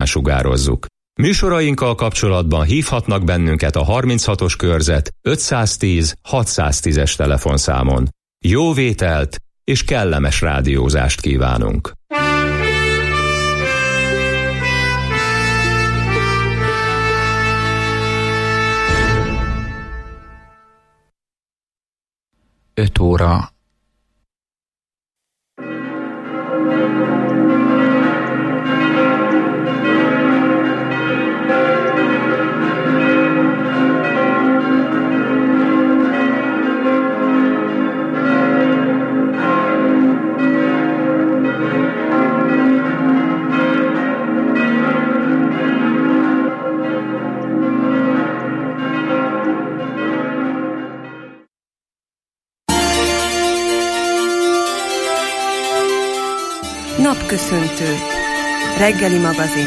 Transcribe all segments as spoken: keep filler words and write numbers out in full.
sugározzuk. Műsorainkkal kapcsolatban hívhatnak bennünket a harminchatos körzet ötszáztíz hatszáztízes telefonszámon. Jó vételt és kellemes rádiózást kívánunk! öt óra. Napköszöntő. Reggeli magazin.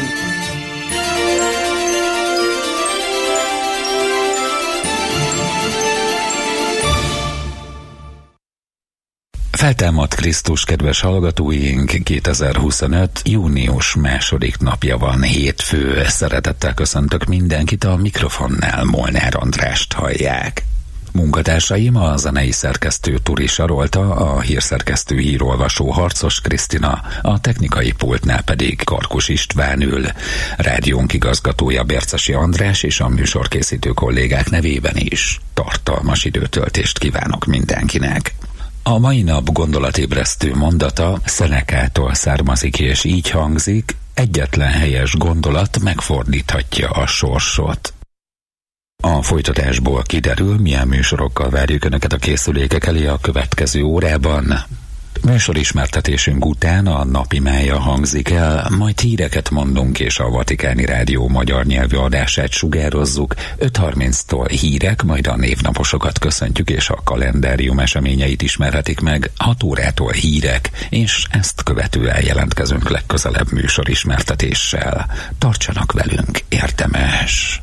Feltámadt Krisztus, kedves hallgatóink, kétezer-huszonöt. június második napja van, hétfő. Szeretettel köszöntök mindenkit, a mikrofonnál Molnár Andrást hallják. Munkatársaim a zenei szerkesztő Turi Sarolta, a hírszerkesztő hírolvasó Harcos Krisztina, a technikai pultnál pedig Karkus István ül. Rádiónk igazgatója Bercesi András és a műsorkészítő kollégák nevében is tartalmas időtöltést kívánok mindenkinek. A mai nap gondolatébresztő mondata Szenekától származik, és így hangzik: egyetlen helyes gondolat megfordíthatja a sorsot. A folytatásból kiderül, milyen műsorokkal várjuk Önöket a készülékek elé a következő órában. Műsorismertetésünk után a napimája hangzik el, majd híreket mondunk és a Vatikáni Rádió magyar nyelvű adását sugározzuk. öt harminctól hírek, majd a névnaposokat köszöntjük és a kalendárium eseményeit ismerhetik meg. hat órától hírek, és ezt követően jelentkezünk legközelebb műsorismertetéssel. Tartsanak velünk, érdemes!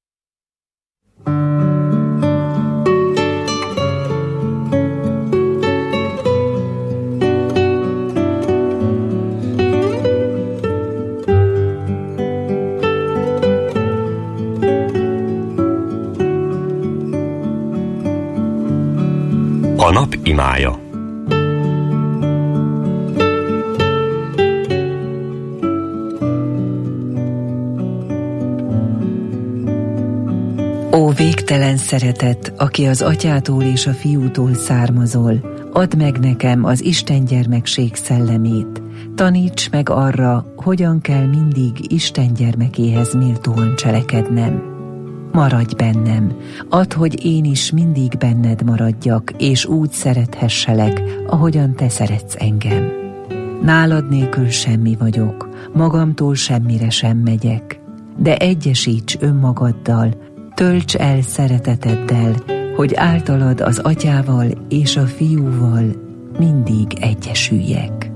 A nap imája. Ó végtelen szeretet, aki az atyától és a fiútól származol, add meg nekem az Isten gyermekség szellemét. Taníts meg arra, hogyan kell mindig Isten gyermekéhez méltóan cselekednem. Maradj bennem, add, hogy én is mindig benned maradjak, és úgy szerethesselek, ahogyan te szeretsz engem. Nálad nélkül semmi vagyok, magamtól semmire sem megyek, de egyesíts önmagaddal, tölts el szereteteddel, hogy általad az atyával és a fiúval mindig egyesüljek.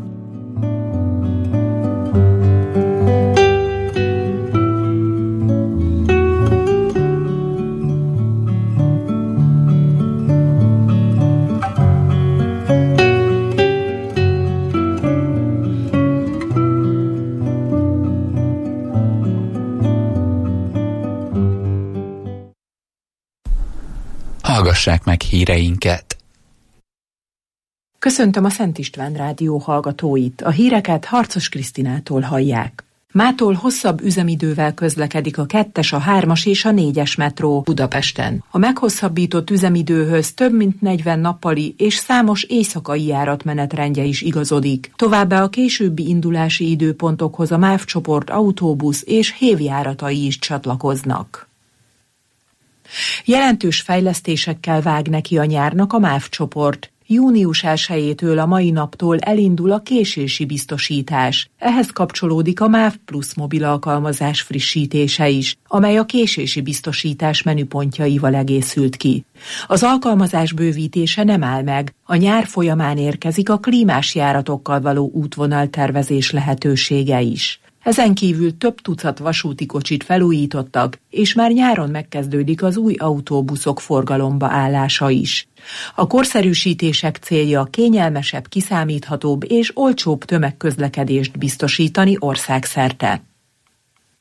Hallgassák meg híreinket! Köszöntöm a Szent István Rádió hallgatóit. A híreket Harcos Krisztinától hallják. Mától hosszabb üzemidővel közlekedik a kettes, a hármas és a négyes metró Budapesten. A meghosszabbított üzemidőhöz több mint negyven nappali és számos éjszakai járatmenetrendje is igazodik. Továbbá a későbbi indulási időpontokhoz a MÁV csoport autóbusz és hévjáratai is csatlakoznak. Jelentős fejlesztésekkel vág neki a nyárnak a MÁV csoport. június elsejétől a mai naptól elindul a késési biztosítás. Ehhez kapcsolódik a MÁV Plus mobil alkalmazás frissítése is, amely a késési biztosítás menüpontjaival egészült ki. Az alkalmazás bővítése nem áll meg, a nyár folyamán érkezik a klímás járatokkal való útvonaltervezés lehetősége is. Ezen kívül több tucat vasúti kocsit felújítottak, és már nyáron megkezdődik az új autóbuszok forgalomba állása is. A korszerűsítések célja kényelmesebb, kiszámíthatóbb és olcsóbb tömegközlekedést biztosítani országszerte.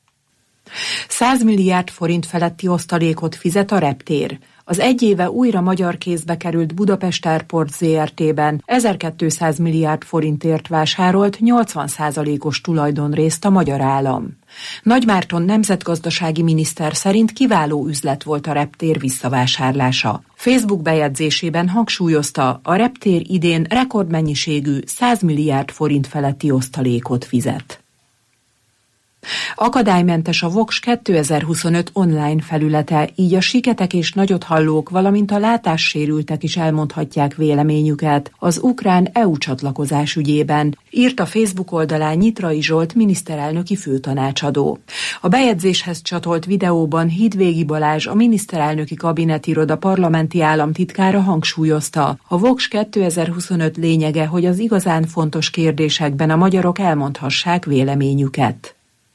száz milliárd forint feletti osztalékot fizet a reptér. Az egy éve újra magyar kézbe került Budapest Airport zé er té-ben ezerkétszáz milliárd forintért vásárolt nyolcvan százalékos tulajdonrészt a magyar állam. Nagy Márton nemzetgazdasági miniszter szerint kiváló üzlet volt a reptér visszavásárlása. Facebook bejegyzésében hangsúlyozta, a reptér idén rekordmennyiségű száz milliárd forint feletti osztalékot fizet. Akadálymentes a Vox kétezer-huszonöt online felülete, így a siketek és nagyothallók, valamint a látássérültek is elmondhatják véleményüket az ukrán é u csatlakozás ügyében, írt a Facebook oldalán Nyitrai Zsolt miniszterelnöki főtanácsadó. A bejegyzéshez csatolt videóban Hídvégi Balázs, a miniszterelnöki kabinetiroda parlamenti államtitkára hangsúlyozta, a Vox kétezer-huszonöt lényege, hogy az igazán fontos kérdésekben a magyarok elmondhassák véleményüket.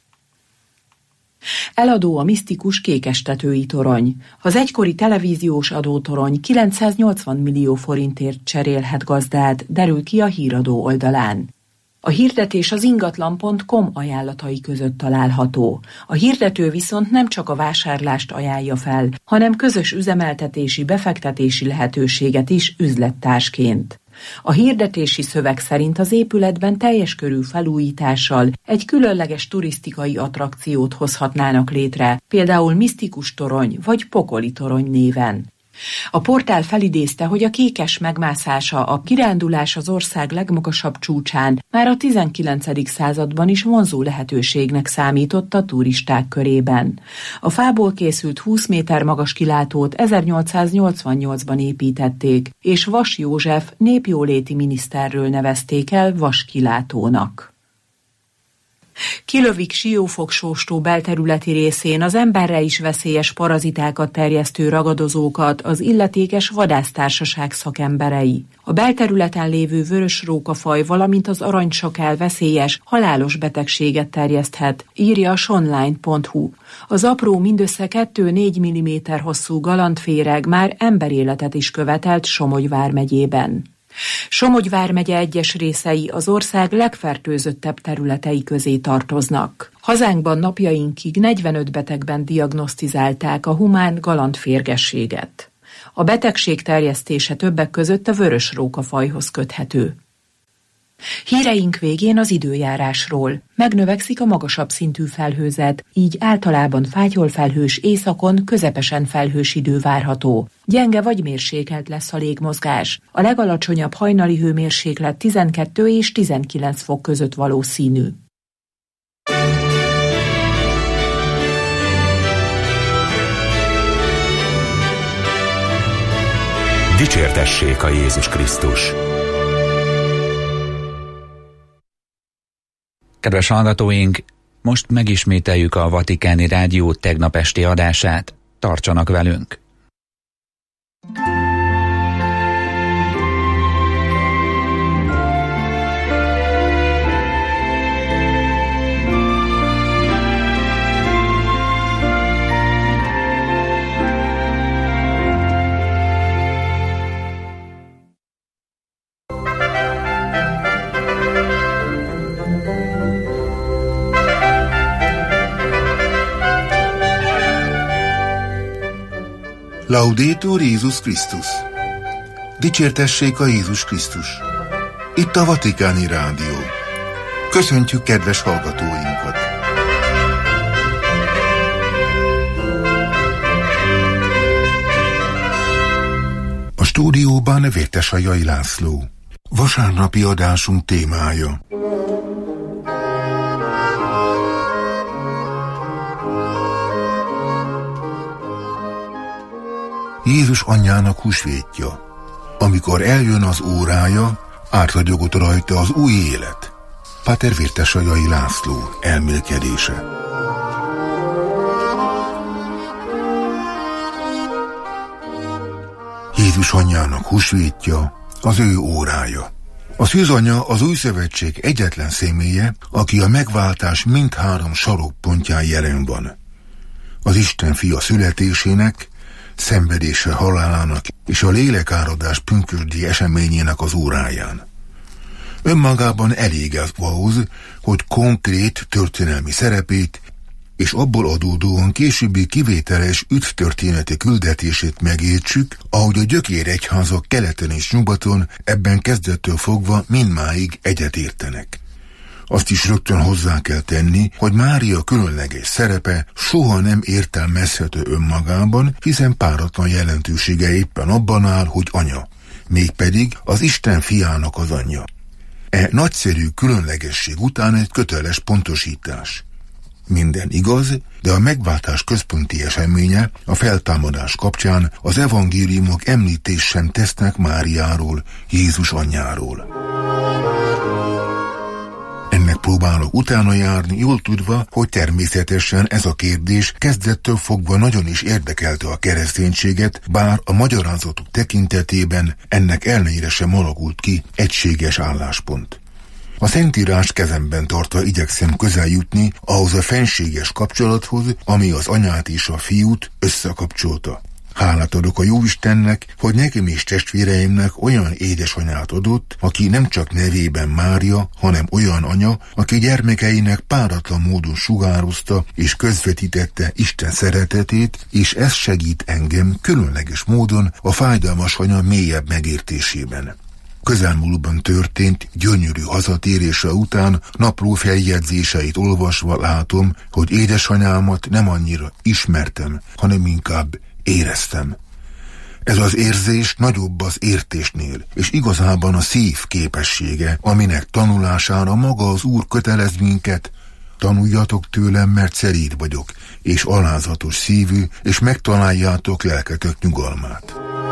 Eladó a misztikus kékestetői torony. Az egykori televíziós adótorony kilencszáznyolcvan millió forintért cserélhet gazdát, derül ki a híradó oldalán. A hirdetés az ingatlan pont com ajánlatai között található. A hirdető viszont nem csak a vásárlást ajánlja fel, hanem közös üzemeltetési, befektetési lehetőséget is üzlettársként. A hirdetési szöveg szerint az épületben teljes körű felújítással egy különleges turisztikai attrakciót hozhatnának létre, például misztikus torony vagy pokoli torony néven. A portál felidézte, hogy a kékes megmászása, a kirándulás az ország legmagasabb csúcsán már a tizenkilencedik században is vonzó lehetőségnek számított a turisták körében. A fából készült húsz méter magas kilátót ezernyolcszáznyolcvannyolcban építették, és Vas József népjóléti miniszterről nevezték el vaskilátónak. Kilövik Siófok-Sóstó belterületi részén az emberre is veszélyes parazitákat terjesztő ragadozókat az illetékes vadásztársaság szakemberei. A belterületen lévő vörösrókafaj, valamint az aranysakál veszélyes, halálos betegséget terjeszthet, írja a sonline pont hu. Az apró, mindössze kettő-négy milliméter hosszú galantféreg már emberéletet is követelt Somogy vármegyében. Somogy vármegye egyes részei az ország legfertőzöttebb területei közé tartoznak. Hazánkban napjainkig negyvenöt betegben diagnosztizálták a humán galantférgességet. A betegség terjesztése többek között a vörösrókafajhoz köthető. Híreink végén az időjárásról. Megnövekszik a magasabb szintű felhőzet, így általában fátyolfelhős, északon közepesen felhős idő várható. Gyenge vagy mérsékelt lesz a légmozgás. A legalacsonyabb hajnali hőmérséklet tizenkettő és tizenkilenc fok között valószínű. Dicsértessék a Jézus Krisztus! Kedves hallgatóink, most megismételjük a Vatikáni Rádió tegnap esti adását. Tartsanak velünk! Laudetur Jézus Krisztus! Dicsértessék a Jézus Krisztus! Itt a Vatikáni Rádió. Köszöntjük kedves hallgatóinkat! A stúdióban Vértesajai László. Vasárnapi adásunk témája: Jézus anyjának húsvétja. Amikor eljön az órája, átragyogott rajta az új élet. Páter Vértesajai László elmélkedése. Jézus anyjának húsvétja, az ő órája. A szűzanya az új szövetség egyetlen személye, aki a megváltás mindhárom sarokpontján jelen van. Az Isten fia születésének, szenvedése halálának és a lélekáradás pünkösdi eseményének az óráján. Önmagában elég ez ahhoz, hogy konkrét történelmi szerepét és abból adódóan későbbi kivételes üdvtörténeti küldetését megértsük, ahogy a gyökéregyházak keleten és nyugaton ebben kezdettől fogva mindmáig egyetértenek. Azt is rögtön hozzá kell tenni, hogy Mária különleges szerepe soha nem értelmezhető önmagában, hiszen páratlan jelentősége éppen abban áll, hogy anya, mégpedig az Isten fiának az anyja. E nagyszerű különlegesség után egy köteles pontosítás. Minden igaz, de a megváltás központi eseménye, a feltámadás kapcsán az evangéliumok említést sem tesznek Máriáról, Jézus anyjáról. Ennek próbálok utána járni, jól tudva, hogy természetesen ez a kérdés kezdettől fogva nagyon is érdekelte a kereszténységet, bár a magyarázatok tekintetében ennek ellenére sem alakult ki egységes álláspont. A Szentírás kezemben tartva igyekszem közel jutni ahhoz a fenséges kapcsolathoz, ami az anyát és a fiút összekapcsolta. Hálát adok a Jóistennek, hogy nekem és testvéreimnek olyan édesanyát adott, aki nem csak nevében Mária, hanem olyan anya, aki gyermekeinek páratlan módon sugározta és közvetítette Isten szeretetét, és ez segít engem különleges módon a fájdalmas anya mélyebb megértésében. Közelmúltban történt gyönyörű hazatérése után napló feljegyzéseit olvasva látom, hogy édesanyámat nem annyira ismertem, hanem inkább éreztem. Ez az érzés nagyobb az értésnél, és igazában a szív képessége, aminek tanulására maga az Úr kötelez minket. Tanuljatok tőlem, mert szeréd vagyok, és alázatos szívű, és megtaláljátok lelketek nyugalmát.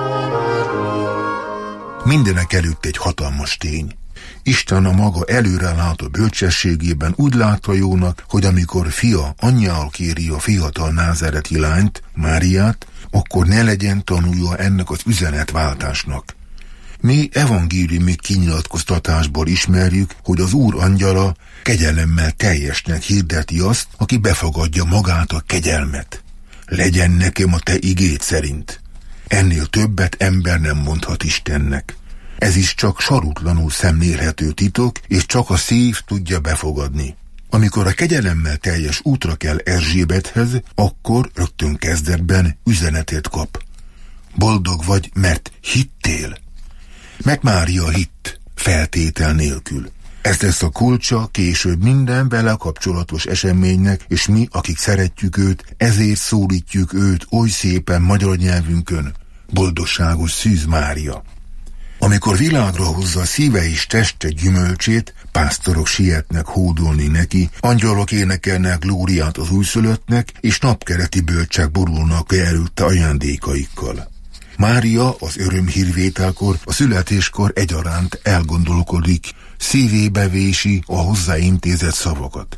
Mindenek előtt egy hatalmas tény. Isten a maga előrelátó bölcsességében úgy látta jónak, hogy amikor fia anyjával kéri a fiatal názáreti lányt, Máriát, akkor ne legyen tanulja ennek az üzenetváltásnak. Mi evangéliumi kinyilatkoztatásból ismerjük, hogy az Úr angyala kegyelemmel teljesnek hirdeti azt, aki befogadja magát a kegyelmet. Legyen nekem a te igéd szerint. Ennél többet ember nem mondhat Istennek. Ez is csak sarutlanul szemlélhető titok, és csak a szív tudja befogadni. Amikor a kegyelemmel teljes útra kell Erzsébethez, akkor rögtön kezdetben üzenetet kap. Boldog vagy, mert hittél. Meg Mária hitt, feltétel nélkül. Ez lesz a kulcsa később minden vele kapcsolatos eseménynek, és mi, akik szeretjük őt, ezért szólítjuk őt oly szépen magyar nyelvünkön. Boldogságos Szűz Mária. Amikor világra hozza a szíve és teste gyümölcsét, pásztorok sietnek hódolni neki, angyalok énekelnek glóriát az újszülöttnek, és napkeleti bölcsek borulnak előtte ajándékaikkal. Mária az örömhírvételkor, a születéskor egyaránt elgondolkodik, szívébe vési a hozzáintézett szavakat.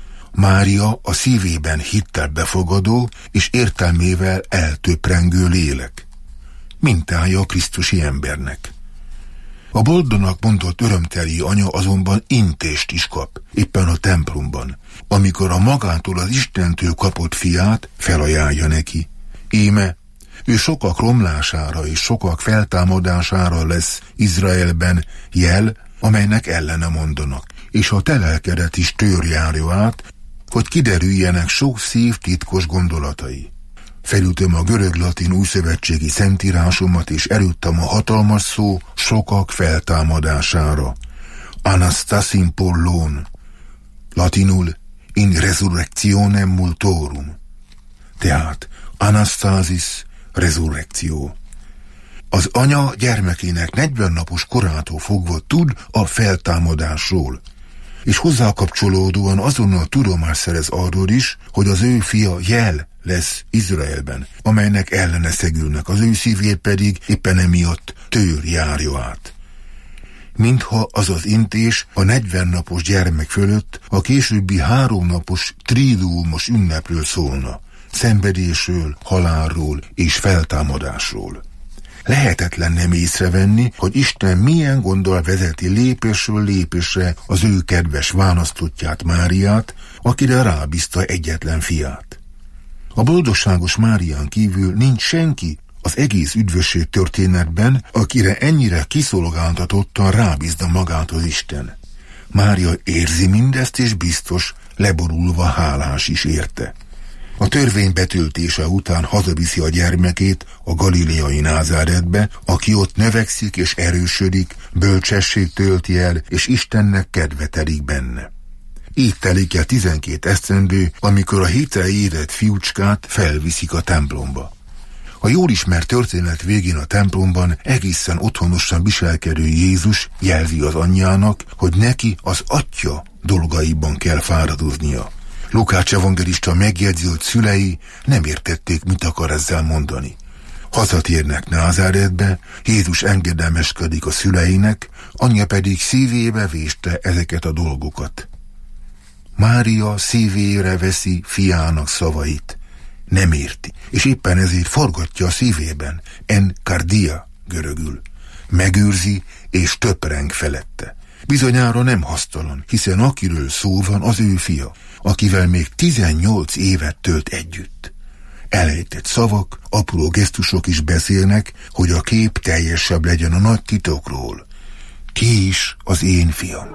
Mária a szívében hittel befogadó és értelmével eltöprengő lélek. Mintája a krisztusi embernek. A boldognak mondott örömteli anya azonban intést is kap, éppen a templomban, amikor a magától az Istentől kapott fiát felajánlja neki. Íme, ő sokak romlására és sokak feltámadására lesz Izraelben jel, amelynek ellene mondanak, és a te lelkedet is törjárja át, hogy kiderüljenek sok szív titkos gondolatai. Felütöm a görög-latin újszövetségi szentírásomat, és elüttem a hatalmas szó sokak feltámadására. Anastasin pollón, latinul in resurrectionem multorum. Tehát anastasis, resurrecció. Az anya gyermekének negyven napos korától fogva tud a feltámadásról, és hozzá kapcsolódóan azonnal tudomást szerez arról is, hogy az ő fia jel lesz Izraelben, amelynek ellene szegülnek, az ő szívét pedig éppen emiatt tőr járja át. Mintha az az intés a negyven napos gyermek fölött a későbbi három napos triduumos ünnepről szólna, szenvedésről, halálról és feltámadásról. Lehetetlen nem észrevenni, hogy Isten milyen gondol vezeti lépésről lépésre az ő kedves választottját, Máriát, akire rábízta egyetlen fiát. A boldogságos Márián kívül nincs senki az egész üdvösség történetben, akire ennyire kiszolgáltatottan rábízna magát az Isten. Mária érzi mindezt, és biztos, leborulva hálás is érte. A törvény betöltése után hazaviszi a gyermekét a galileai Názáretbe, aki ott növekszik és erősödik, bölcsesség tölti el, és Istennek kedve telik benne. Így telik el tizenkét esztendő, amikor a hétre érett fiúcskát felviszik a templomba. A jól ismert történet végén a templomban egészen otthonosan viselkedő Jézus jelzi az anyjának, hogy neki az Atya dolgaiban kell fáradoznia. Lukács evangélista megjegyzi, hogy szülei nem értették, mit akar ezzel mondani. Hazatérnek Názáretbe, Jézus engedelmeskedik a szüleinek, anyja pedig szívébe véste ezeket a dolgokat. Mária szívére veszi fiának szavait. Nem érti, és éppen ezért forgatja a szívében, en kardia görögül. Megőrzi és töpreng felette. Bizonyára nem hasztalan, hiszen akiről szó van, az ő fia, akivel még tizennyolc évet tölt együtt. Elejtett szavak, apró gesztusok is beszélnek, hogy a kép teljesebb legyen a nagy titokról. Ki is az én fiam?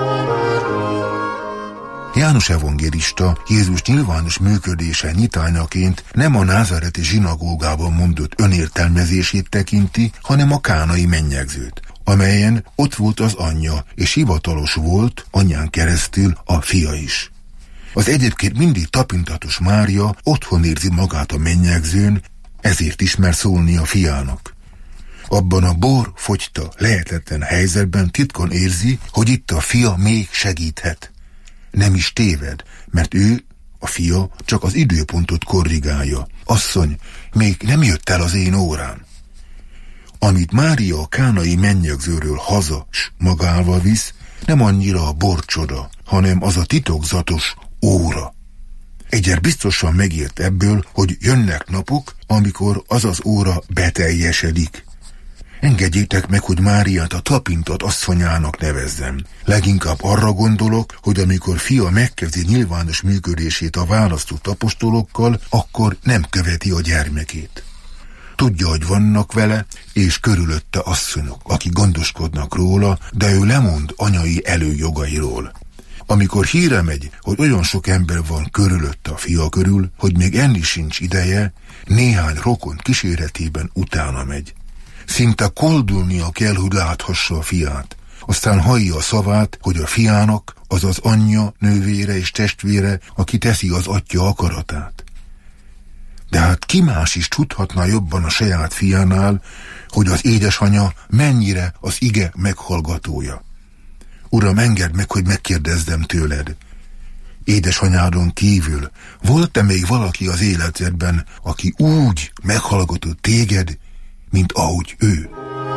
János evangélista Jézus nyilvános működése nyitányaként nem a názáreti zsinagógában mondott önértelmezését tekinti, hanem a kánai mennyegzőt, amelyen ott volt az anyja, és hivatalos volt anyján keresztül a fia is. Az egyébként mindig tapintatos Mária otthon érzi magát a mennyegzőn, ezért is mer szólni a fiának. Abban a bor fogyta lehetetlen helyzetben titkon érzi, hogy itt a fia még segíthet. Nem is téved, mert ő, a fia, csak az időpontot korrigálja. Asszony, még nem jött el az én órám. Amit Mária a kánai mennyegzőről haza s magával visz, nem annyira a borcsoda, hanem az a titokzatos óra. Egyer biztosan megért ebből, hogy jönnek napok, amikor az az óra beteljesedik. Engedjétek meg, hogy Máriát a tapintott asszonyának nevezzem. Leginkább arra gondolok, hogy amikor fia megkezdi nyilvános működését a választott apostolokkal, akkor nem követi a gyermekét. Tudja, hogy vannak vele, és körülötte asszonyok, akik gondoskodnak róla, de ő lemond anyai előjogairól. Amikor híre megy, hogy olyan sok ember van körülötte a fia körül, hogy még enni sincs ideje, néhány rokon kíséretében utána megy. Szinte koldulnia kell, hogy láthassa a fiát. Aztán hallja a szavát, hogy a fiának, azaz anyja, nővére és testvére, aki teszi az atya akaratát. De hát ki más is tudhatná jobban a saját fiánál, hogy az édesanyja mennyire az ige meghallgatója. Uram, engedd meg, hogy megkérdezzem tőled. Édesanyádon kívül volt-e még valaki az életedben, aki úgy meghallgatott téged, mint ahogy ő?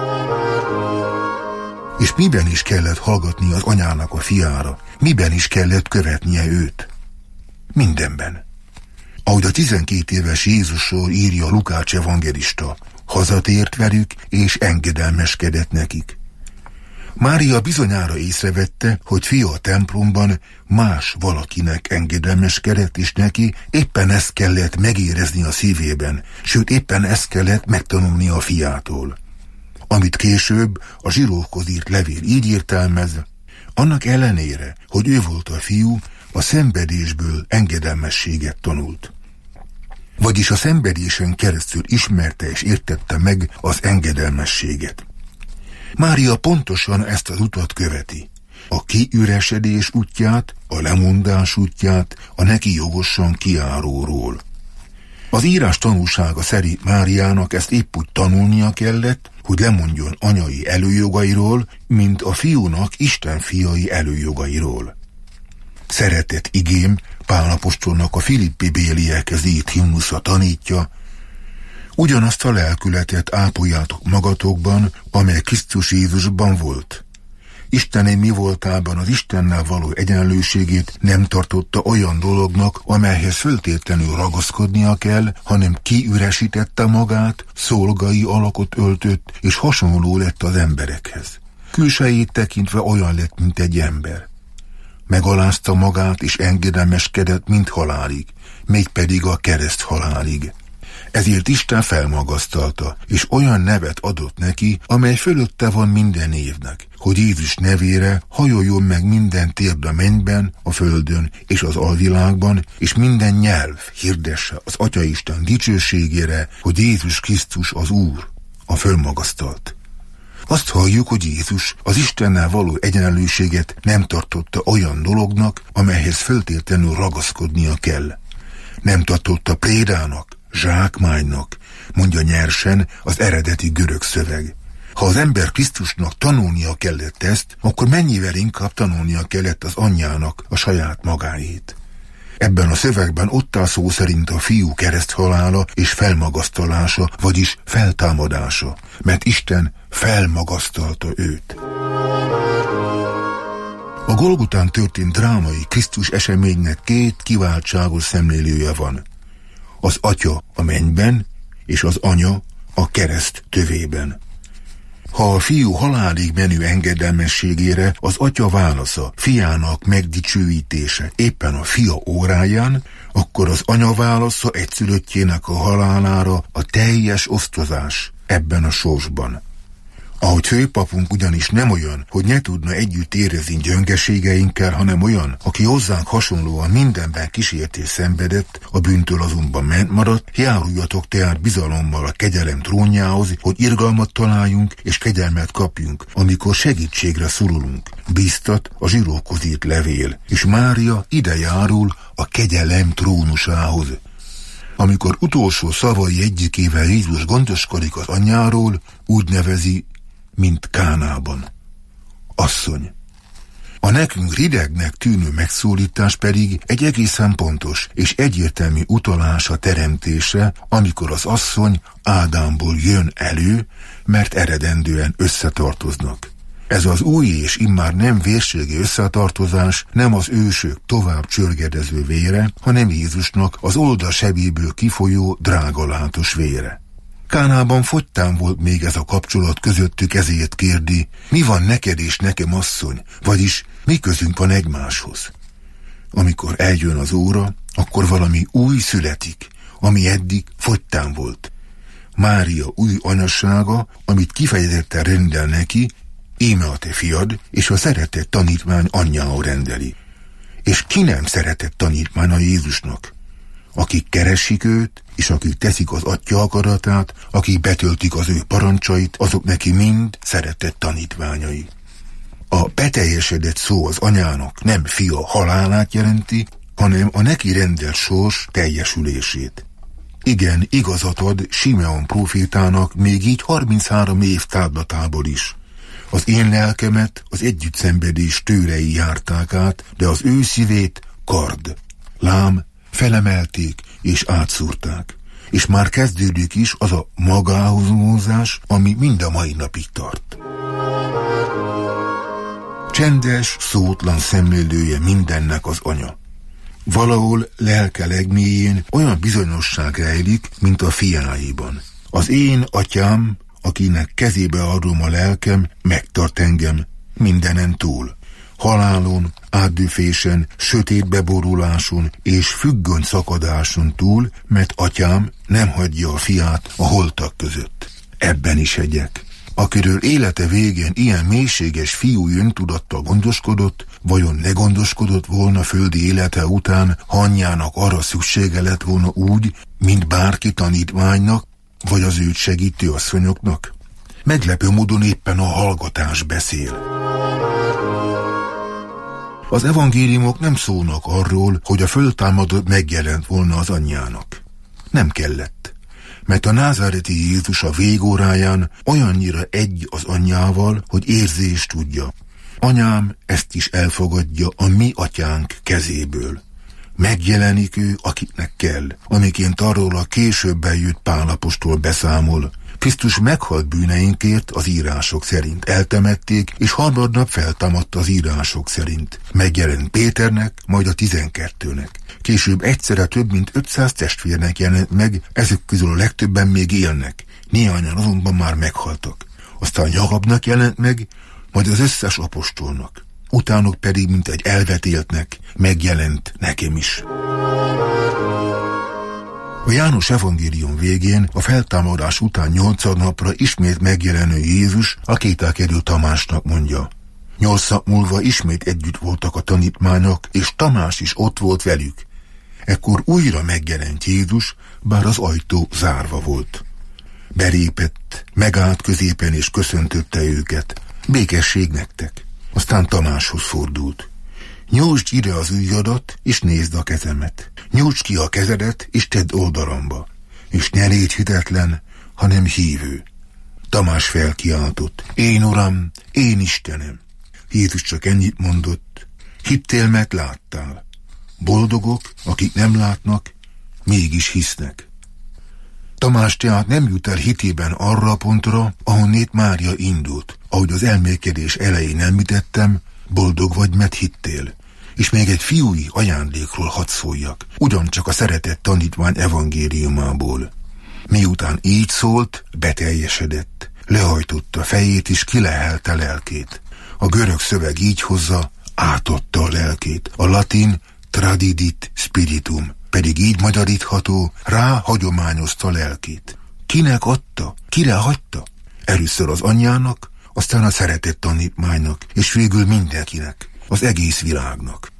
És miben is kellett hallgatni az anyának a fiára? Miben is kellett követnie őt? Mindenben. Ahogy a tizenkét éves Jézusról írja Lukács evangélista, hazatért velük és engedelmeskedett nekik. Mária bizonyára észrevette, hogy fia a templomban más valakinek engedelmeskedett, és neki éppen ezt kellett megérezni a szívében, sőt éppen ezt kellett megtanulni a fiától. Amit később a zsidókhoz írt levél így értelmez, annak ellenére, hogy ő volt a fiú, a szenvedésből engedelmességet tanult. Vagyis a szenvedésen keresztül ismerte és értette meg az engedelmességet. Mária pontosan ezt az utat követi. A kiüresedés útját, a lemondás útját, a neki jogosan kiáróról. Az írás tanúsága szerint Máriának ezt épp úgy tanulnia kellett, hogy lemondjon anyai előjogairól, mint a fiúnak Isten fiai előjogairól. Szeretett igém, Pál apostolnak a Filippi béliekhez írt himnusza tanítja, ugyanazt a lelkületet ápoljátok magatokban, amely Krisztus Jézusban volt. Istené mi voltában az Istennel való egyenlőségét nem tartotta olyan dolognak, amelyhez föltétlenül ragaszkodnia kell, hanem kiüresítette magát, szolgai alakot öltött, és hasonló lett az emberekhez. Külsejét tekintve olyan lett, mint egy ember. Megalázta magát, és engedelmeskedett, mint halálig, mégpedig a kereszt halálig. Ezért Isten felmagasztalta, és olyan nevet adott neki, amely fölötte van minden névnek, hogy Jézus nevére hajoljon meg minden térd a mennyben, a földön és az alvilágban, és minden nyelv hirdesse az Atyaisten dicsőségére, hogy Jézus Krisztus az Úr, a fölmagasztalt. Azt halljuk, hogy Jézus az Istennel való egyenlőséget nem tartotta olyan dolognak, amelyhez föltétlenül ragaszkodnia kell. Nem tartotta prédának, zsákmánynak, mondja nyersen az eredeti görög szöveg. Ha az ember Krisztusnak tanulnia kellett ezt, akkor mennyivel inkább tanulnia kellett az anyjának a saját magáét. Ebben a szövegben ott áll szó szerint a fiú kereszthalála és felmagasztalása, vagyis feltámadása, mert Isten felmagasztalta őt. A Golgotán történt drámai Krisztus eseménynek két kiváltságos szemlélője van. Az Atya a mennyben, és az Anya a kereszt tövében. Ha a fiú halálig menő engedelmességére az Atya válasza fiának megdicsőítése éppen a fia óráján, akkor az Anya válasza egyszülöttjének a halálára a teljes osztozás ebben a sorsban. Ahogy főpapunk ugyanis nem olyan, hogy ne tudna együtt érezni gyöngeségeinkkel, hanem olyan, aki hozzánk hasonlóan mindenben kísértés szenvedett, a bűntől azonban ment maradt, járuljatok tehát bizalommal a kegyelem trónjához, hogy irgalmat találjunk és kegyelmet kapjunk, amikor segítségre szorulunk. Bíztat a zsirókhoz írt levél, és Mária ide járul a kegyelem trónusához. Amikor utolsó szavai egyikével Jézus gondoskodik az anyjáról, úgy nevezi, mint Kánában. Asszony. A nekünk ridegnek tűnő megszólítás pedig egy egészen pontos és egyértelmű utalás a teremtésre, amikor az asszony Ádámból jön elő, mert eredendően összetartoznak. Ez az új és immár nem vérségi összetartozás nem az ősök tovább csörgedező vére, hanem Jézusnak az oldal sebéből kifolyó drágalátos vére. Kánában fogytán volt még ez a kapcsolat közöttük, ezért kérdi, mi van neked és nekem, asszony, vagyis mi közünk van egymáshoz. Amikor eljön az óra, akkor valami új születik, ami eddig fogytán volt. Mária új anyassága, amit kifejezetten rendel neki, íme a te fiad, és a szeretett tanítvány anyjául rendeli. És ki nem szeretett tanítvány a Jézusnak? Akik keresik őt, és akik teszik az Atya akaratát, akik betöltik az ő parancsait, azok neki mind szeretett tanítványai. A beteljesedett szó az anyának nem fia halálát jelenti, hanem a neki rendelt sors teljesülését. Igen, igazat ad Simeon prófétának még így harminchárom év távlatából is. Az én lelkemet az együttszenvedés tőrei járták át, de az ő szívét kard. Lám, felemelték és átszúrták. És már kezdődik is az a magához vonzás, ami mind a mai napig tart. Csendes, szótlan szemlélője mindennek az anya. Valahol lelke legmélyén olyan bizonyosság rejlik, mint a fiáiban. Az én atyám, akinek kezébe adom a lelkem, megtart engem mindenen túl. Halálon, átdüfésen, sötétbe boruláson és függöny szakadáson túl, mert atyám nem hagyja a fiát a holtak között. Ebben is hegyek. Akiről élete végén ilyen mélységes fiú öntudattal gondoskodott, vajon ne gondoskodott volna földi élete után, ha anyjának arra szüksége lett volna úgy, mint bárki tanítványnak, vagy az őt segítő asszonyoknak? Meglepő módon éppen a hallgatás beszél. Az evangéliumok nem szólnak arról, hogy a föltámadott megjelent volna az anyjának. Nem kellett, mert a názáreti Jézus a végóráján olyannyira egy az anyjával, hogy érzi és tudja. Anyám ezt is elfogadja a mi atyánk kezéből. Megjelenik ő, akiknek kell, amiként arról a később eljött Pál apostol beszámol. Krisztus meghalt bűneinkért az írások szerint. Eltemették, és harmadnap feltámadt az írások szerint. Megjelent Péternek, majd a tizenkettőnek. Később egyszerre több mint ötszáz testvérnek jelent meg, ezek közül a legtöbben még élnek. Néhányan azonban már meghaltak. Aztán Jakabnak jelent meg, majd az összes apostolnak. Utánok pedig, mint egy elvetéltnek, megjelent nekem is. A A János evangélium végén, a feltámadás után nyolcadnapra ismét megjelenő Jézus a kételkedő Tamásnak mondja. Nyolc nap múlva ismét együtt voltak a tanítványok, és Tamás is ott volt velük. Ekkor újra megjelent Jézus, bár az ajtó zárva volt. Belépett, megállt középen és köszöntötte őket. Békesség nektek. Aztán Tamáshoz fordult. Nyújtsd ide az ujjadat, és nézd a kezemet. Nyújtsd ki a kezedet, és tedd oldalamba. És ne légy hitetlen, hanem hívő. Tamás felkiáltott. Én Uram, én Istenem. Jézus csak ennyit mondott. Hittél, mert láttál. Boldogok, akik nem látnak, mégis hisznek. Tamás tehát nem jut el hitében arra a pontra, ahonnét Mária indult. Ahogy az elmélkedés elején említettem, boldog vagy, mert hittél. És még egy fiúi ajándékról hadd szóljak, ugyancsak a szeretett tanítvány evangéliumából. Miután így szólt, beteljesedett. Lehajtotta fejét és kilehelte lelkét. A görög szöveg így hozza, átadta a lelkét. A latin tradidit spiritum pedig így magyarítható, rá hagyományozta lelkét. Kinek adta? Kire hagyta? Először az anyjának, aztán a szeretett tanítványnak, és végül mindenkinek, az egész világnak.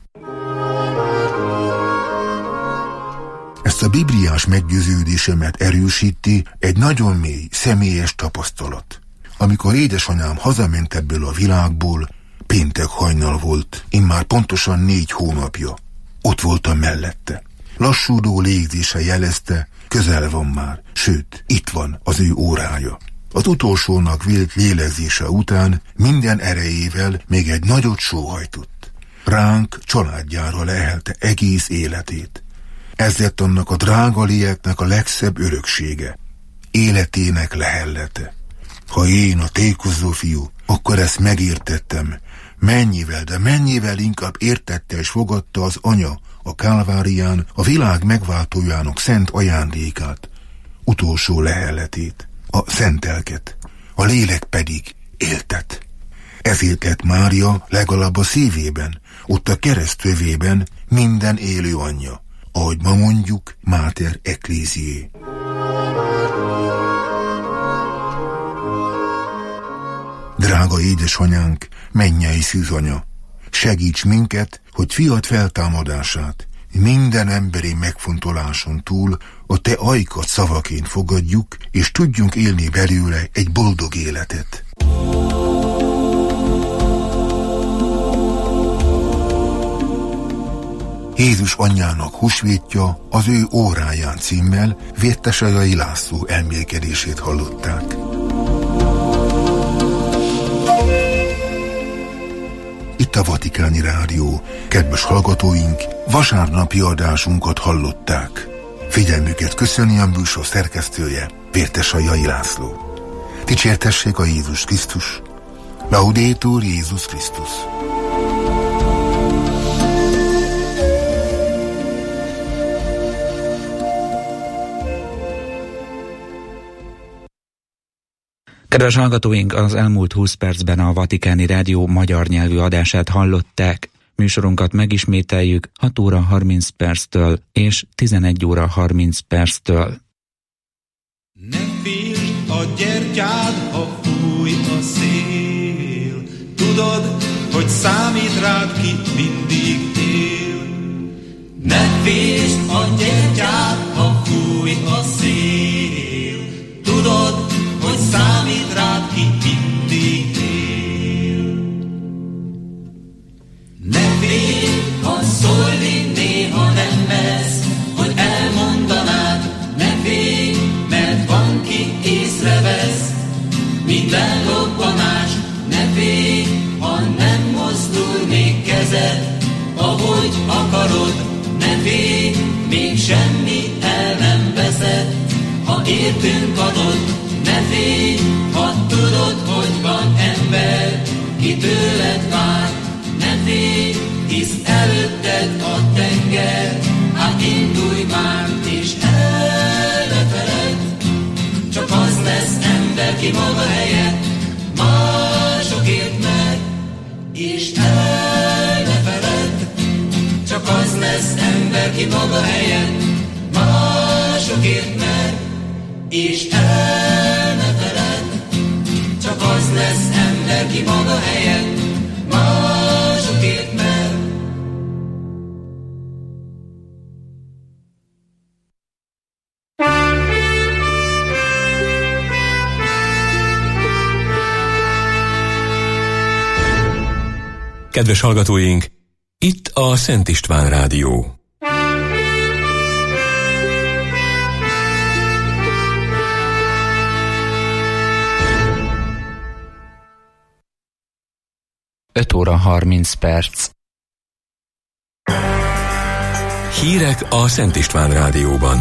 Ezt a bibliás meggyőződésemet erősíti egy nagyon mély, személyes tapasztalat. Amikor édesanyám hazament ebből a világból, péntek hajnal volt, immár pontosan négy hónapja. Ott voltam mellette. Lassúdó légzése jelezte, közel van már, sőt, itt van az ő órája. Az utolsónak vélt lélegzése után minden erejével még egy nagyot sóhajtott. Ránk, családjára lehelte egész életét. Ez lett annak a drága léleknek a legszebb öröksége. Életének lehellete. Ha én a tékozó fiú, akkor ezt megértettem. Mennyivel, de mennyivel inkább értette és fogadta az anya a Kálvárián a világ megváltójának szent ajándékát, utolsó lehelletét, a szentelket, a lélek pedig éltet. Ezért lett Mária legalább a szívében, ott a keresztövében minden élő anyja, ahogy ma mondjuk Mater Ecclesiae. Drága édesanyánk, mennyei szűzanya, segíts minket, hogy fiad feltámadását minden emberi megfontoláson túl a te ajkat szavaként fogadjuk, és tudjunk élni belőle egy boldog életet. Jézus anyjának húsvétja az ő óráján címmel Vértesajai László elmélkedését hallották. Itt a Vatikáni Rádió. Kedves hallgatóink, vasárnapi adásunkat hallották. Figyelmüket köszöni a műsor szerkesztője, Vértesajai László. Dicsértessék a Jézus Krisztus. Laudetur Jézus Krisztus. Kedves hallgatóink, az elmúlt húsz percben a Vatikáni Rádió magyar nyelvű adását hallották. Műsorunkat megismételjük hat óra harminc perctől és tizenegy óra harminc perctől. Ne féltsd a gyertyád, ha fúj a szél. Tudod, hogy számít rád, ki mindig él. Ne féltsd a gyertyád, ha fúj a szél. Tudod, hogy számít rád, ki mindig él. Ne félj, ha szólni néha nem mersz, hogy elmondanád. Ne félj, mert van, ki észrevesz minden robbanás. Ne félj, ha nem mozdul még kezed, ahogy akarod. Ne félj, még semmi el nem veszed, ha értünk adod. Ne félj, ha tudod, hogy van ember, ki tőled vár. Ne félj, hisz előtted a tenger. Hát indulj már, és el ne feledd, csak az lesz ember, ki maga helyett másokért meg. És el ne feledd, csak az lesz ember, ki maga helyett másokért és el ne feledd, csak az lesz ember, ki maga helyett másokért mer. Kedves hallgatóink, itt a Szent István Rádió. öt óra harminc perc. Hírek a Szent István Rádióban.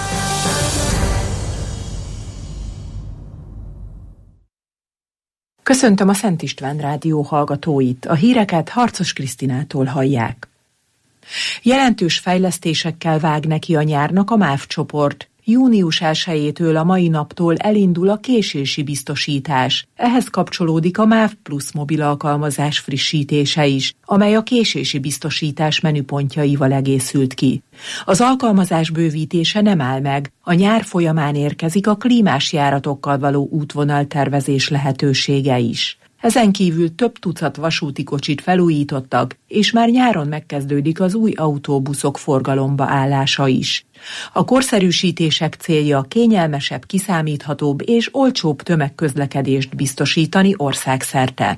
Köszöntöm a Szent István Rádió hallgatóit. A híreket Harcos Krisztinától hallják. Jelentős fejlesztésekkel vág neki a nyárnak a MÁV csoport. június elsejétől a mai naptól elindul a késési biztosítás. Ehhez kapcsolódik a MÁV Plusz mobil alkalmazás frissítése is, amely a késési biztosítás menüpontjaival egészült ki. Az alkalmazás bővítése nem áll meg. A nyár folyamán érkezik a klímás járatokkal való útvonaltervezés lehetősége is. Ezen kívül több tucat vasúti kocsit felújítottak, és már nyáron megkezdődik az új autóbuszok forgalomba állása is. A korszerűsítések célja kényelmesebb, kiszámíthatóbb és olcsóbb tömegközlekedést biztosítani országszerte.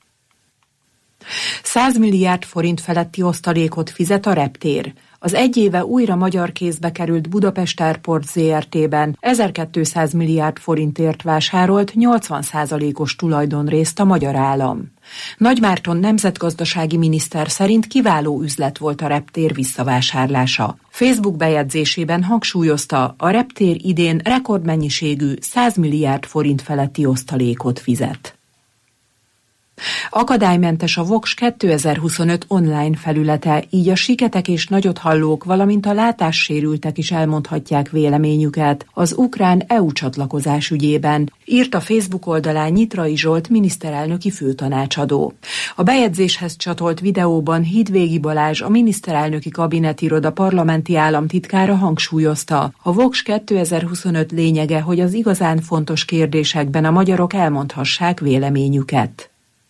száz milliárd forint feletti osztalékot fizet a reptér. Az egy éve újra magyar kézbe került Budapest Airport zé er té-ben ezerkétszáz milliárd forintért vásárolt nyolcvan százalékos tulajdonrészt a magyar állam. Nagy Márton nemzetgazdasági miniszter szerint kiváló üzlet volt a reptér visszavásárlása. Facebook bejegyzésében hangsúlyozta, a reptér idén rekordmennyiségű száz milliárd forint feletti osztalékot fizet. Akadálymentes a Vox kétezer-huszonöt online felülete, így a siketek és nagyothallók, valamint a látássérültek is elmondhatják véleményüket az ukrán é u csatlakozás ügyében, írt a Facebook oldalán Nyitrai Zsolt miniszterelnöki főtanácsadó. A bejegyzéshez csatolt videóban Hidvégi Balázs, a miniszterelnöki kabinetiroda parlamenti államtitkára hangsúlyozta, a Vox kétezer-huszonöt lényege, hogy az igazán fontos kérdésekben a magyarok elmondhassák véleményüket.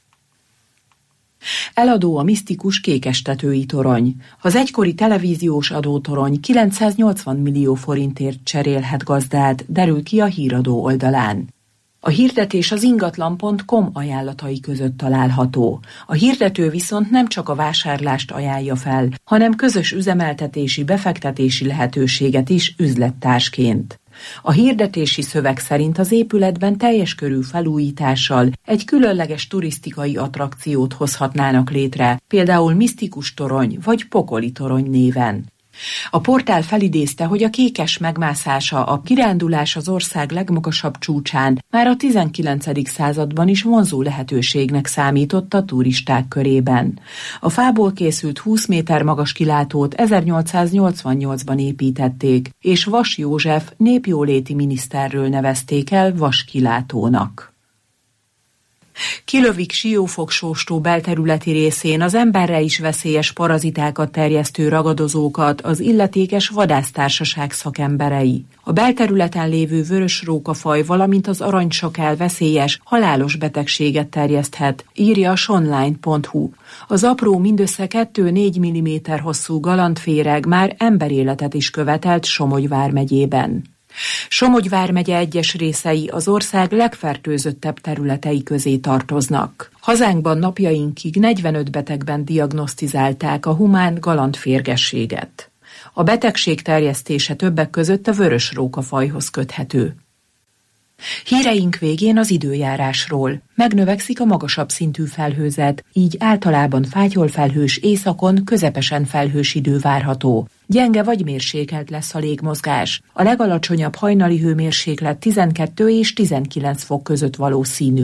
Eladó a misztikus kékestetői torony. Az egykori televíziós adótorony kilencszáznyolcvan millió forintért cserélhet gazdát, derül ki a híradó oldalán. A hirdetés az ingatlan pont com ajánlatai között található. A hirdető viszont nem csak a vásárlást ajánlja fel, hanem közös üzemeltetési, befektetési lehetőséget is üzlettársként. A hirdetési szöveg szerint az épületben teljes körű felújítással egy különleges turisztikai attrakciót hozhatnának létre, például misztikus torony vagy pokoli torony néven. A portál felidézte, hogy a kékes megmászása, a kirándulás az ország legmagasabb csúcsán már a tizenkilencedik században is vonzó lehetőségnek számított a turisták körében. A fából készült húsz méter magas kilátót ezernyolcszáznyolcvannyolcban építették, és Vas József népjóléti miniszterről nevezték el vaskilátónak. Kilövik Siófok-Sóstó belterületi részén az emberre is veszélyes parazitákat terjesztő ragadozókat az illetékes vadásztársaság szakemberei. A belterületen lévő vörösrókafaj, valamint az aranysakál veszélyes, halálos betegséget terjeszthet, írja a sonline pont hu. Az apró, mindössze kettő-négy milliméter hosszú galantféreg már emberéletet is követelt Somogy vármegyében. Somogy vármegye egyes részei az ország legfertőzöttebb területei közé tartoznak. Hazánkban napjainkig negyvenöt betegben diagnosztizálták a humán galantférgességet. A betegség terjesztése többek között a vörösrókafajhoz köthető. Híreink végén az időjárásról. Megnövekszik a magasabb szintű felhőzet, így általában fátyolfelhős, északon közepesen felhős idő várható. Gyenge vagy mérsékelt lesz a légmozgás. A legalacsonyabb hajnali hőmérséklet tizenkettő és tizenkilenc fok között valószínű.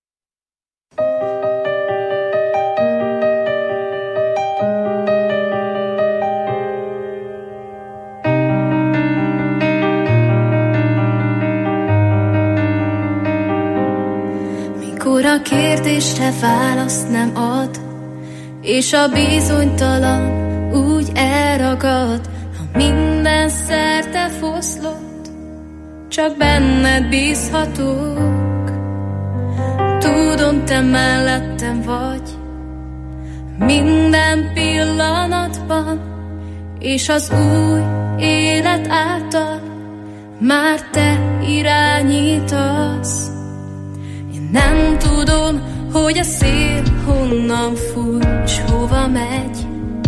A kérdésre választ nem ad, és a bizonytalan úgy elragad, ha minden szerte foszlott, csak benned bízhatok. Tudom, te mellettem vagy minden pillanatban, és az új élet által már te irányítasz. Én nem tudom, hogy a szél honnan fúj, s hova megy.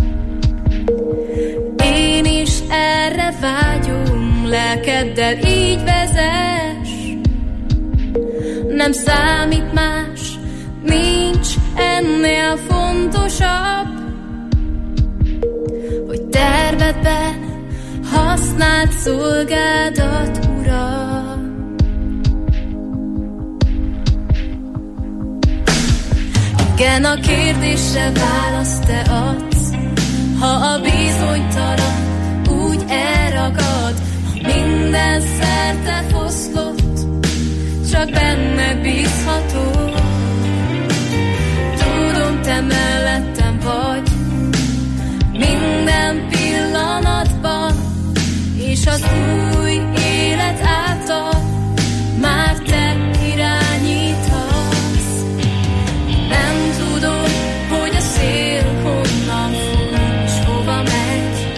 Én is erre vágyom, lelkeddel így vezess. Nem számít más, nincs ennél fontosabb, hogy tervedben használd szolgádat, Uram. Igen, a kérdésre választ te adsz, ha a bizonytalan úgy elragad, ha minden szerte foszlott, csak benned bízhatok. Tudom, te mellettem vagy minden pillanatban, és az új élet által már te irányítasz. Nem tudom, hogy a szél honnan fúj, s hova megy.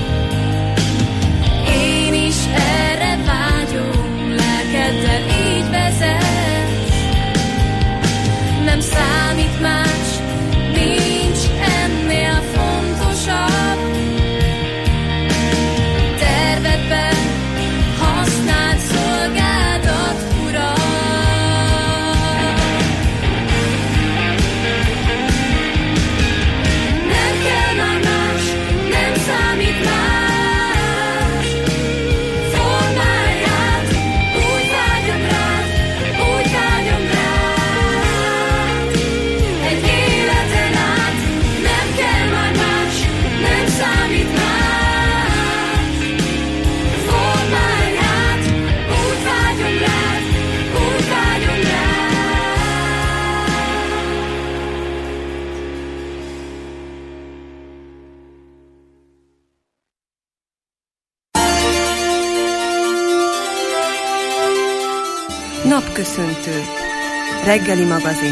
Én is erre vágyom, lelkeddel így vezess. Nem számít más, nincs ennél fontosabb. Tervedben használd szolgádat, Uram. Nem kell már más, nem számít más. Formálj át, úgy vágyom rád, úgy vágyom rád. Egy életen át, nem kell már más, nem számít más. Formálj át, úgy vágyom rád, úgy vágyom rád. Napköszöntő. Reggeli magazin.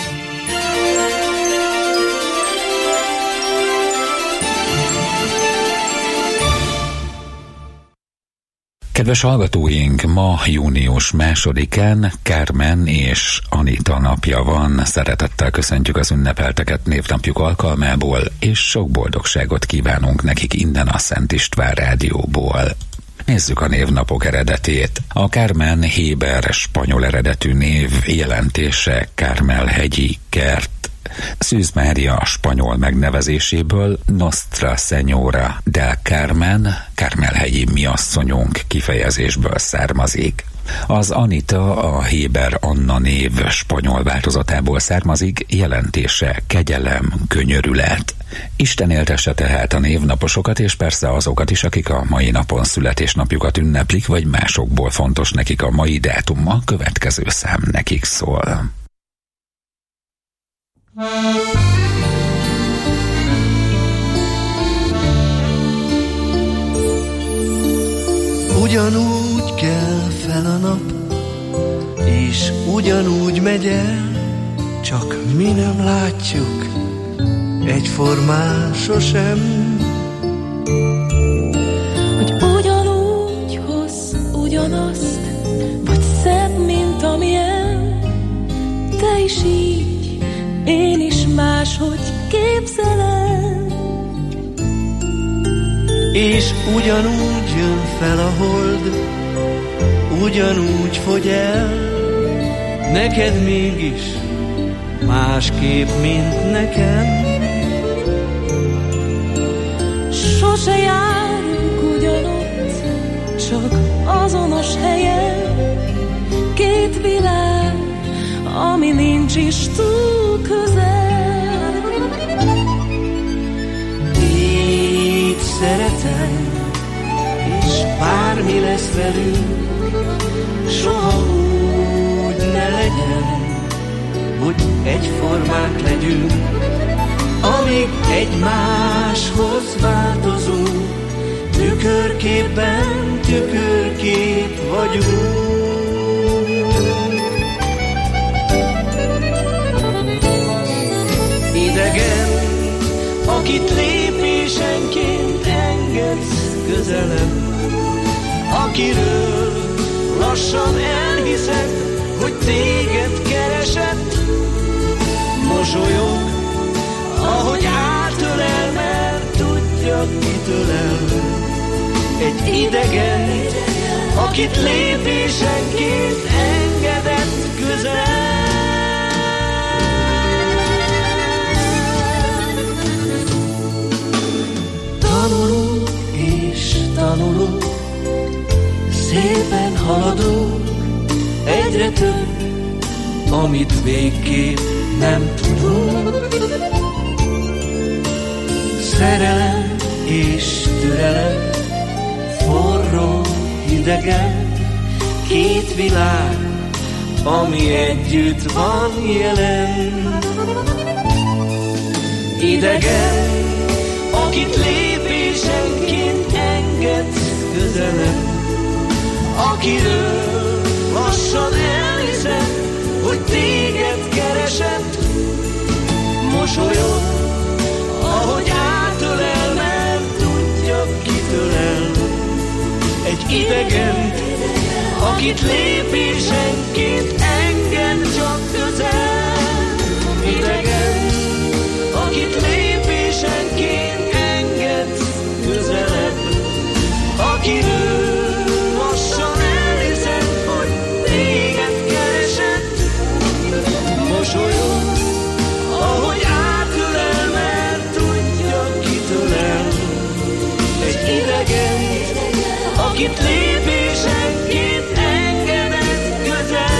Kedves hallgatóink, ma június másodikán Carmen és Anita napja van. Szeretettel köszöntjük az ünnepelteket névnapjuk alkalmából, és sok boldogságot kívánunk nekik innen a Szent István rádióból. Nézzük a névnapok eredetét. A Carmen héber spanyol eredetű név jelentése Carmel-hegyi kert. Szűz Mária spanyol megnevezéséből Nostra Señora del Carmen, Carmel-hegyi miasszonyunk kifejezésből származik. Az Anita a héber Anna név spanyol változatából származik, jelentése kegyelem, könyörület. Isten éltesse tehát a névnaposokat, és persze azokat is, akik a mai napon születésnapjukat ünneplik, vagy másokból fontos nekik a mai dátum, a következő szám nekik szól. Ugyanúgy kell fel a nap, és ugyanúgy megy el, csak mi nem látjuk egyformán sosem. Hogy ugyanúgy hoz ugyanazt, vagy szebb, mint amilyen, te is így, én is máshogy képzelem. És ugyanúgy jön fel a hold, ugyanúgy fogy el, neked mégis másképp, mint nekem. Sose járunk ugyanott, csak azonos helyen, két világ, ami nincs is túl közel. Így szeretem, és bármi lesz velünk, soha úgy ne legyen, hogy egyformák legyünk. Amíg egymáshoz változunk, tükörképben tükörkép vagyunk. akiről lassan elhiszed, hogy téged keresett. Mosolyog, ahogy átölel, mert tudja, kitölel. Egy idegen, akit lépésenként engedett közel. Tanulunk és tanulunk, szépen haladunk, egyre több, amit végképp nem tudunk. Szerelem és türelem, forró, hidegen, két világ, ami együtt van jelen. Idegen, akit lépésenként engedsz közelem, akiről lassan elhiszed, hogy téged keresett. Mosolyog, ahogy átölel, mert tudja, kitölel. Egy idegen, akit lépésenként enged csak közel. Idegen, akit lépésenként enged közelebb, akiről lassan elhiszed, hogy téged keresett. Mosolyog, ahogy átölel, mert tudja, kitölel. Egy idegen, akit lépésenként engedett közel.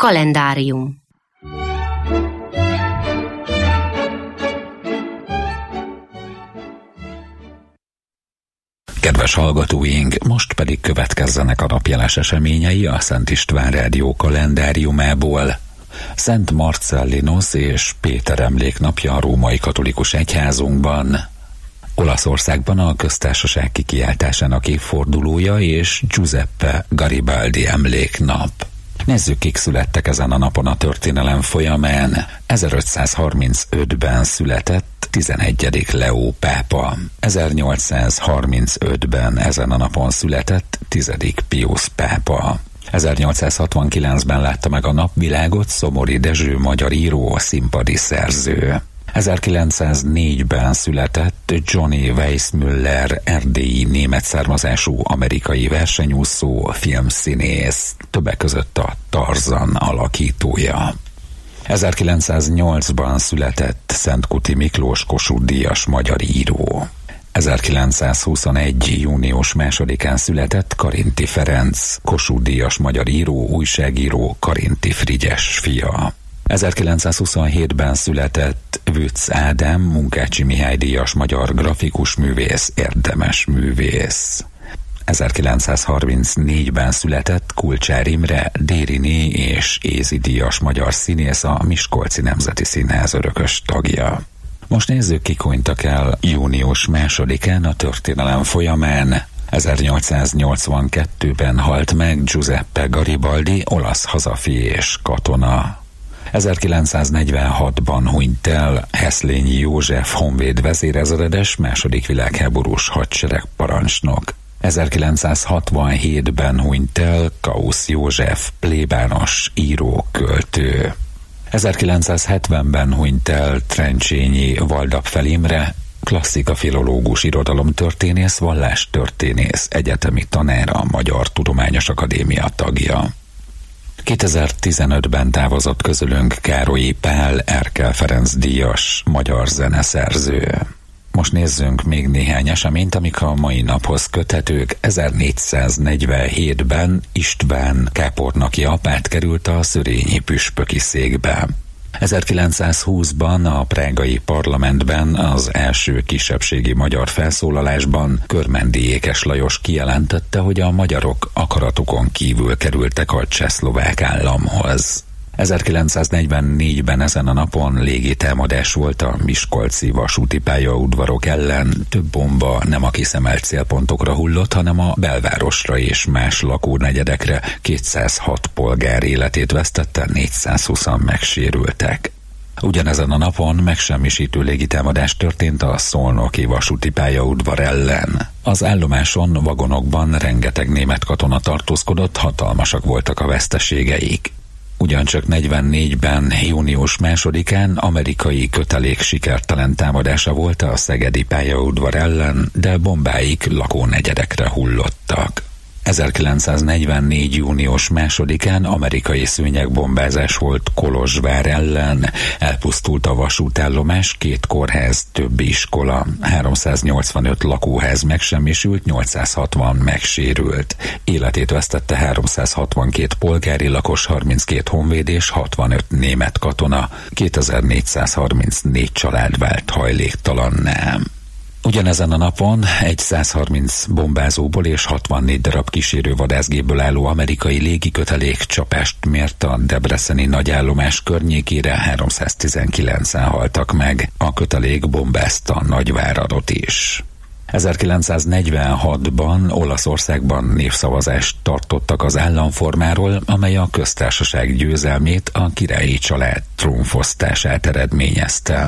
Kalendárium. Kedves hallgatóink, most pedig következzenek a napjeles eseményei a Szent István Rádió kalendáriumából. Szent Marcellinus és Péter emléknapja a római katolikus egyházunkban. Olaszországban a köztársaság kikiáltásának évfordulója és Giuseppe Garibaldi emléknap. Nézzük, kik születtek ezen a napon a történelem folyamán. ezerötszázharmincötben született tizenegyedik Leó pápa. ezernyolcszázharmincötben ezen a napon született tizedik Piusz pápa. ezernyolcszázhatvankilencben látta meg a napvilágot Szomori Dezső magyar író, színpadi szerző. ezerkilencszáznégyben született Johnny Weissmuller, erdélyi német származású amerikai versenyúszó, filmszínész, többek között a Tarzan alakítója. ezerkilencszáznyolcban született Szentkuti Miklós Kossuth-díjas magyar író. ezerkilencszázhuszonegy. június másodikán született Karinti Ferenc, Kossuth-díjas magyar író, újságíró, Karinti Frigyes fia. ezerkilencszázhuszonhétben született Vütz Ádám, Munkácsi Mihály díjas magyar grafikus művész, érdemes művész. ezerkilencszázharmincnégyben született Kulcsár Imre, Dériné és Ézi díjas magyar színész, a Miskolci Nemzeti Színház örökös tagja. Most nézzük, kik hunytak el június másodikán a történelem folyamán. ezernyolcszáznyolcvankettőben halt meg Giuseppe Garibaldi, olasz hazafi és katona. ezerkilencszáznegyvenhatban hunyt el Heszlényi József honvéd vezérezredes, második világháborús hadseregparancsnok. ezerkilencszázhatvanhétben hunyt el Kausz József, plébános író, költő. ezerkilencszázhetvenben hunyt el Trencsényi Valdapfel Imre, klasszika-filológus, irodalomtörténész, vallástörténész, egyetemi tanár, a Magyar Tudományos Akadémia tagja. kétezer-tizenötben távozott közülünk Károlyi Pál, Erkel Ferenc díjas magyar zeneszerző. Most nézzünk még néhány eseményt, amik a mai naphoz köthetők. ezernégyszáznegyvenhétben István kápolnaki apát került a szörényi püspöki székbe. ezerkilencszázhúszban a prágai parlamentben az első kisebbségi magyar felszólalásban Körmendi Ékes Lajos kijelentette, hogy a magyarok akaratukon kívül kerültek a csehszlovák államhoz. ezerkilencszáznegyvennégyben ezen a napon légitámadás volt a miskolci vasúti pályaudvarok ellen. Több bomba nem a kiszemelt célpontokra hullott, hanem a belvárosra és más lakónegyedekre. kétszázhat polgár életét vesztette, négyszázhúszan megsérültek. Ugyanezen a napon megsemmisítő légitámadás történt a szolnoki vasúti pályaudvar ellen. Az állomáson, vagonokban rengeteg német katona tartózkodott, hatalmasak voltak a veszteségeik. Ugyancsak negyvennégyben, június másodikán amerikai kötelék sikertelen támadása volt a szegedi pályaudvar ellen, de bombáik lakónegyedekre hullottak. ezerkilencszáznegyvennégy. június másodikán amerikai szőnyegbombázás volt Kolozsvár ellen, elpusztult a vasútállomás, két kórház, több iskola, háromszáznyolcvanöt lakóház megsemmisült, nyolcszázhatvan megsérült. Életét vesztette háromszázhatvankét polgári lakos, harminckét honvéd és hatvanöt német katona, kétezer-négyszázharmincnégy család vált hajléktalanná. Ugyanezen a napon egy százharminc bombázóból és hatvannégy darab kísérő vadászgépből álló amerikai légikötelék csapást mért a debreceni nagyállomás környékére, háromszáztizenkilencen haltak meg. A kötelék bombázta Nagyváradot is. ezerkilencszáznegyvenhatban Olaszországban népszavazást tartottak az államformáról, amely a köztársaság győzelmét, a királyi család trónfosztását eredményezte.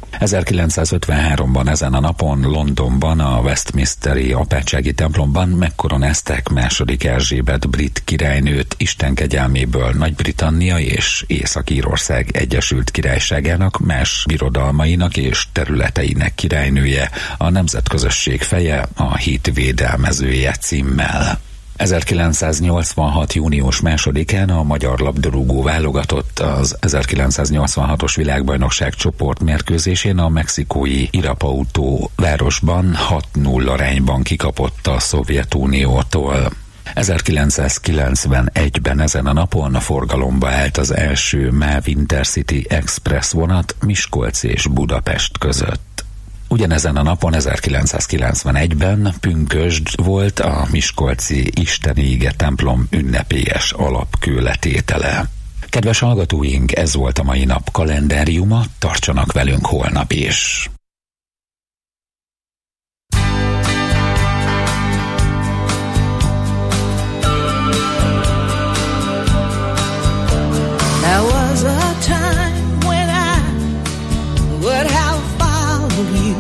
ezerkilencszázötvenháromban ezen a napon Londonban a Westminsteri apátsági templomban megkoronázták második Erzsébet brit királynőt, Isten kegyelméből Nagy-Britannia és Észak-Írország Egyesült Királyságának, más birodalmainak és területeinek királynője, a nemzetközösség feje, a hit védelmezője címmel. ezerkilencszáznyolcvanhat. június másodikán a magyar labdarúgó válogatott az ezerkilencszáznyolcvanhatos világbajnokság csoportmérkőzésén a mexikói Irapuato városban hat null arányban kikapott a Szovjetuniótól. ezerkilencszázkilencvenegyben ezen a napon forgalomba állt az első MÁV Intercity Express vonat Miskolc és Budapest között. Ugyanezen a napon ezerkilencszázkilencvenegyben pünkösd volt a miskolci Istenége templom ünnepélyes alapkőletétele. Kedves hallgatóink, ez volt a mai nap kalendáriuma, tartsanak velünk holnap is! There was a time when I would have followed you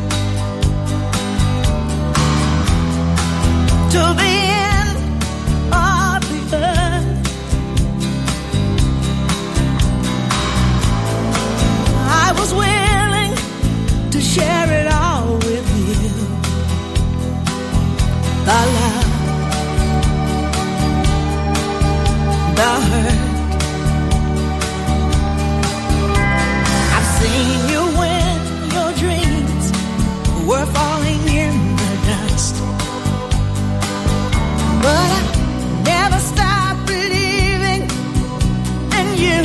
to the end of the earth. I was willing to share it all with you. The love, the hurt. Seen you when your dreams were falling in the dust, but I never stopped believing in you.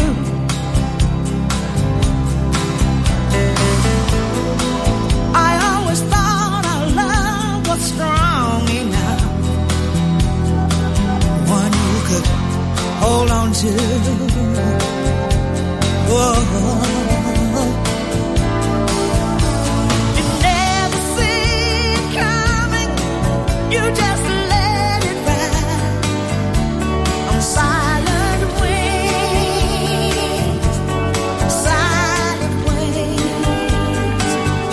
I always thought our love was strong enough, one you could hold on to. Whoa. You just let it ride on silent wings, silent wings.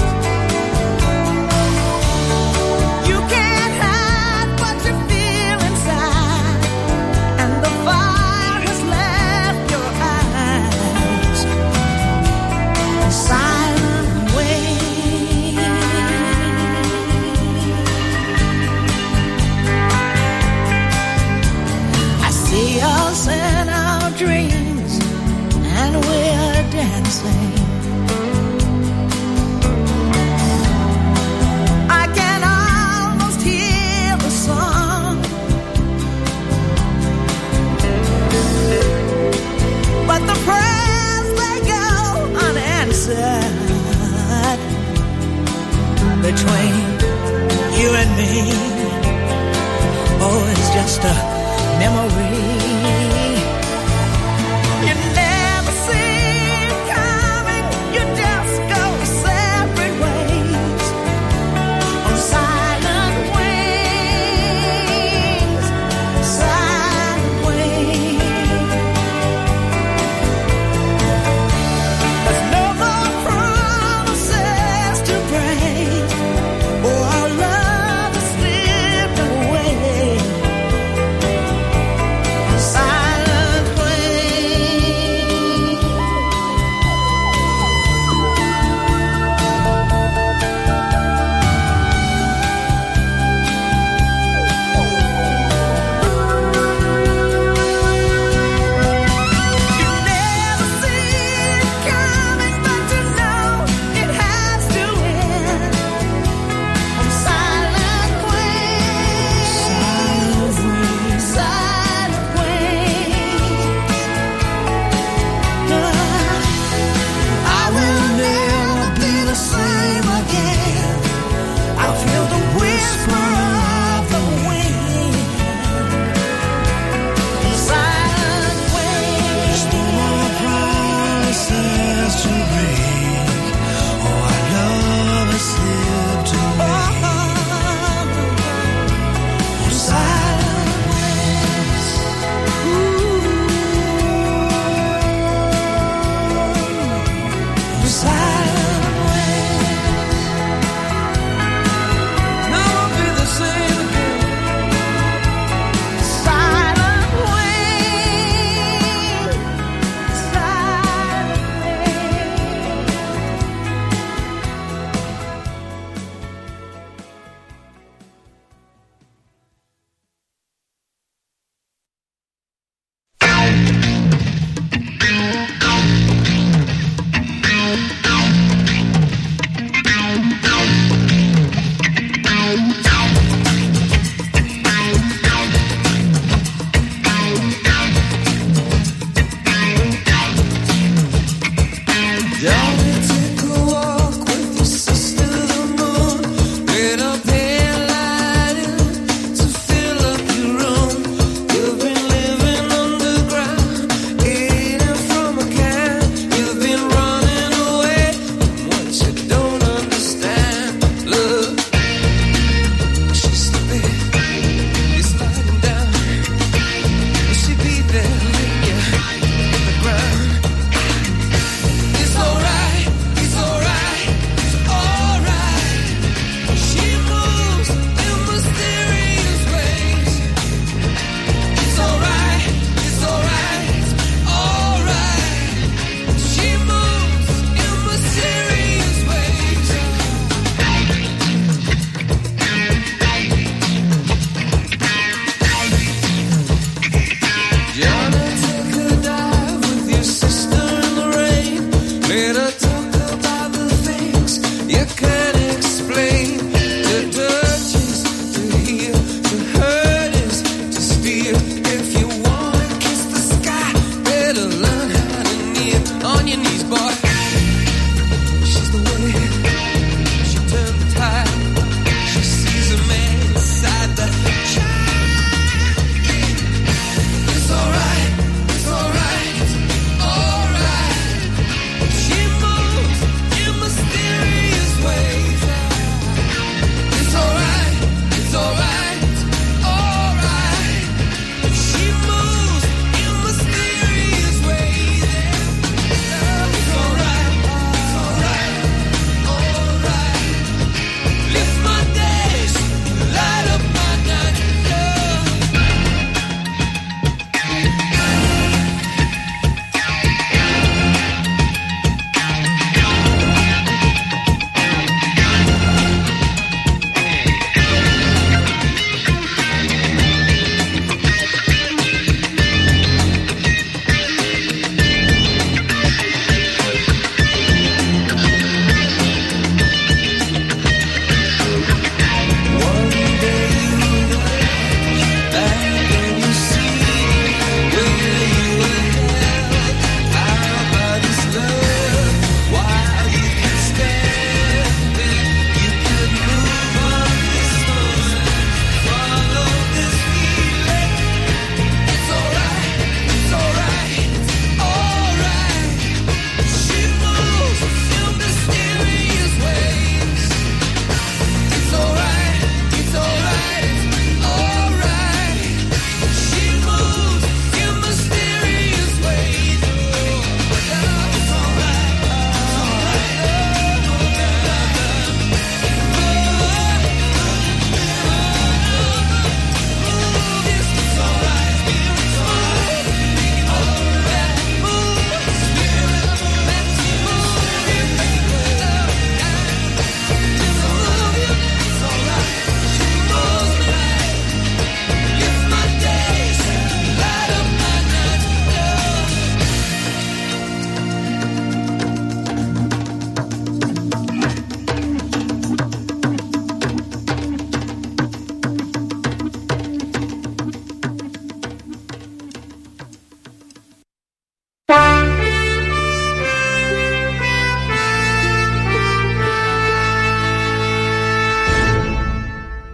You can't hide what you feel inside, and the fire has left your eyes.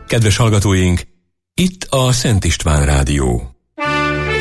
Kedves hallgatóink, itt a Szent István Rádió.